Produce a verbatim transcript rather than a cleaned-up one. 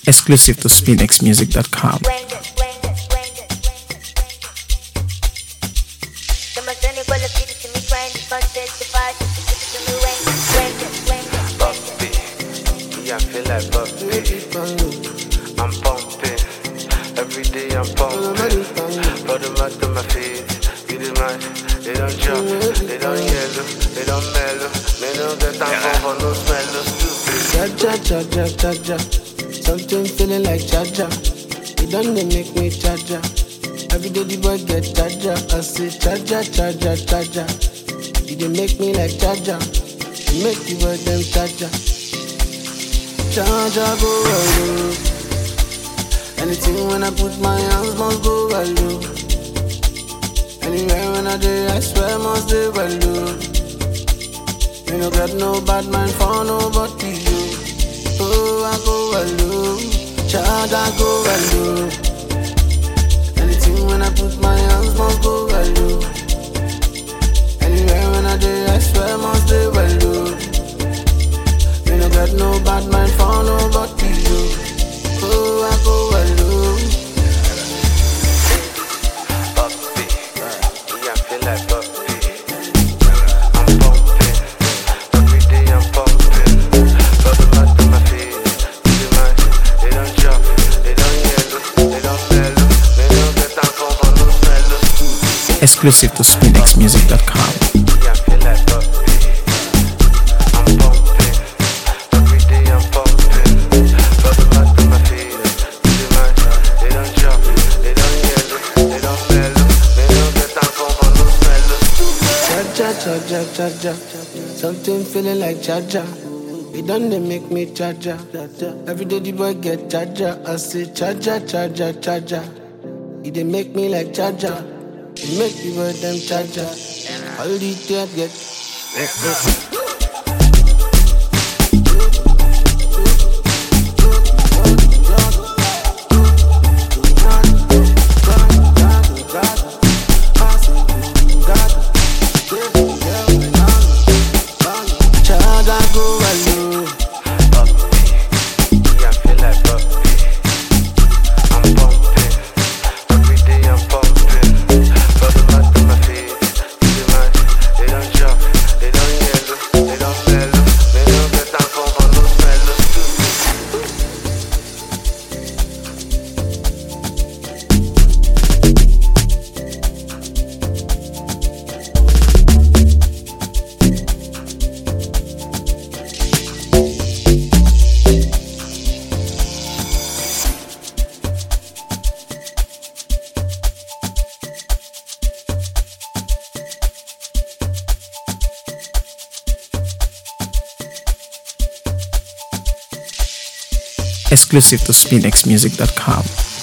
Exclusive to spin x music dot com. I feel like Buffy. I'm pumping. Every day I'm pumping. For the mat to my feet. You the man. They don't jump. They don't yellow. They don't mellow. They don't get time for no smell. No stupid. Cha cha cha cha cha. Something feeling like cha cha. You don't they make me cha cha. Every day the boy get cha cha. I say cha cha cha cha cha cha. You they make me like cha cha. You make the boy them cha cha. Cha-cha go well, anything when I put my hands must go well, anywhere when I do, I swear must do well, you no got no bad mind for nobody, yo. Oh, I go well, cha-cha go well, anything when I put my hands must go well, anywhere when I do, I swear must do well, you no got no bad mind for nobody, yo. Oh, I go alone. Buffy. Yeah, I feel like Buffy. I'm pumping. Every day I'm pumping. For the mat to my feet. You the man. They don't jump. They don't yellow. They don't mellow. They don't get time for no smell. Exclusive to spin x music dot com. Yeah, I feel like Buffy. I'm pumping. Every day I'm pumping. For the mat to my feet. You the man. They don't jump. They don't yellow. They don't mellow. They don't get time for no smell. Cha cha cha cha cha cha. Something feeling like cha cha. It done they make me cha cha. Every day the boy get cha cha. I say cha cha cha cha cha cha. It they make me like cha cha. It make the boy them cha cha. All the tears get. Eh, eh. Exclusive to spin x music dot com.